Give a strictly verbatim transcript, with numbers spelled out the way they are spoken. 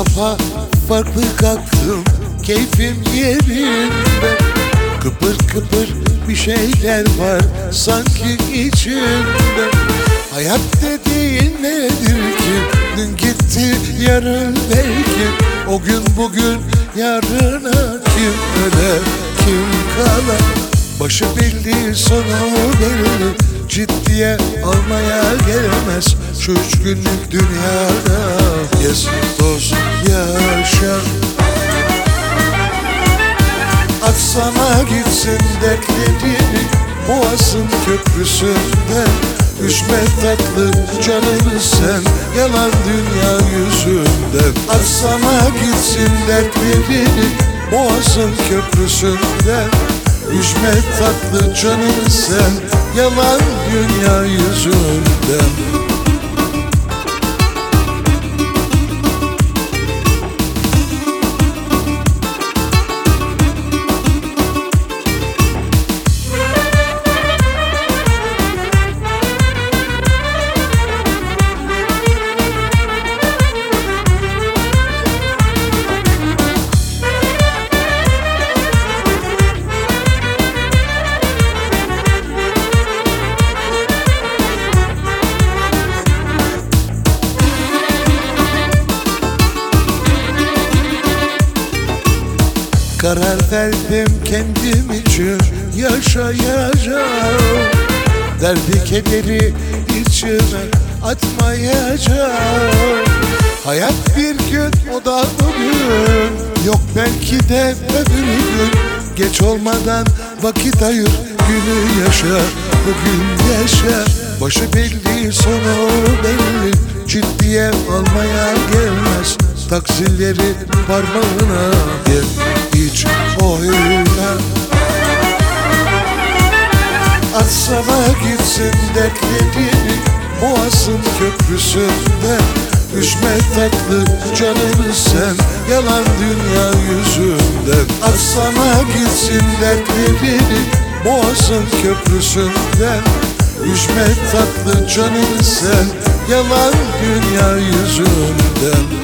sabah farklı kalktım, keyfim yerinde. Kıpır kıpır bir şeyler var sanki içimde. Hayat dediğin nedir ki? Dün gitti yarın belki. O gün bugün yarına kim öler kim kalar? Başı belli sonu belli, ciddiye almaya gelmez. Şu üç günlük dünyada gez toz yaşa. Atsana gitsin dertlerini Boğaz'ın köprüsünden. Düşme tatlı canımı sen yalan dünya yüzünden. Atsana gitsin dertlerini Boğaz'ın köprüsünden. Düşme tatlı canımı sen yalan dünya yüzünden. Karar verdim kendim için yaşayacağım. Derdi kederi içime atmayacağım. Hayat bir gün o da bugün, yok belki de öbür gün. Geç olmadan vakit ayır, günü yaşa, bugün yaşa. Başı belli sonu belli, ciddiye almaya gelmez. Taksileri parmağına gel, hiç oyna. Atsana gitsin dertlerini Boğaz'ın köprüsünden. Düşme tatlı canımı sen yalan dünya yüzünden. Atsana gitsin dertlerini Boğaz'ın köprüsünden. Düşme tatlı canımı sen yalan dünya yüzünden.